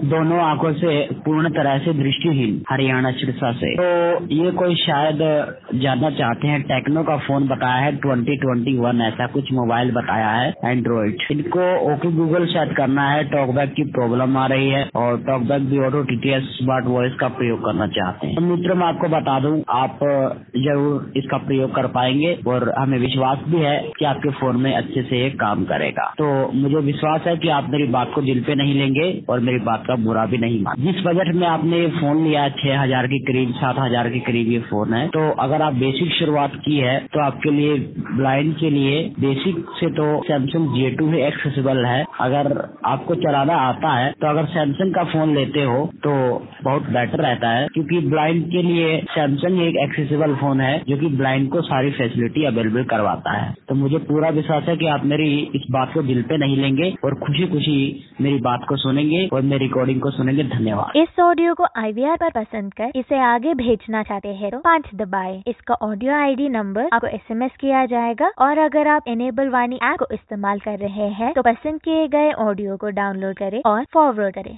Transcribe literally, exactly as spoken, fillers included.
दोनों आंखों से पूर्ण तरह से दृष्टिहीन, हरियाणा सिरसा से। तो ये कोई शायद जानना चाहते हैं। टेक्नो का फोन बताया है ट्वेंटी ट्वेंटी वन, ऐसा कुछ मोबाइल बताया है एंड्रॉइड। इनको ओके गूगल सेट करना है। टॉकबैक की प्रॉब्लम आ रही है और टॉकबैक भी ऑटो टीटीएस स्मार्ट वॉइस का प्रयोग करना चाहते हैं। तो मित्र मैं आपको बता दूं, आप जरूर इसका प्रयोग कर पाएंगे और हमें विश्वास भी है कि आपके फोन में अच्छे से ये काम करेगा। तो मुझे विश्वास है कि आप मेरी बात को दिल पे नहीं लेंगे और मेरी बात का बुरा भी नहीं मान। जिस बजट में आपने ये फोन लिया, छह हजार के करीब, सात हजार के करीब ये फोन है, तो अगर आप बेसिक शुरुआत की है तो आपके लिए, ब्लाइंड के लिए बेसिक से तो सैमसंग जे टू ही एक्सेसिबल है। अगर आपको चलाना आता है तो अगर सैमसंग का फोन लेते हो तो बहुत बेटर रहता है, क्योंकि ब्लाइंड के लिए सैमसंग एक एक्सेसिबल फोन है जो कि ब्लाइंड को सारी फैसिलिटी अवेलेबल करवाता है। तो मुझे पूरा विश्वास है कि आप मेरी इस बात को दिल पे नहीं लेंगे और खुशी खुशी मेरी बात को सुनेंगे और मेरी रिकॉर्डिंग को सुनेंगे। धन्यवाद। इस ऑडियो को आईवीआर पर पसंद कर इसे आगे भेजना चाहते हैं तो पांच दबाएं। इसका ऑडियो आईडी नंबर आपको एसएमएस किया जाएगा और अगर आप एनेबल वाणी ऐप को इस्तेमाल कर रहे हैं तो पसंद किए गए ऑडियो को डाउनलोड करें और फॉरवर्ड करें।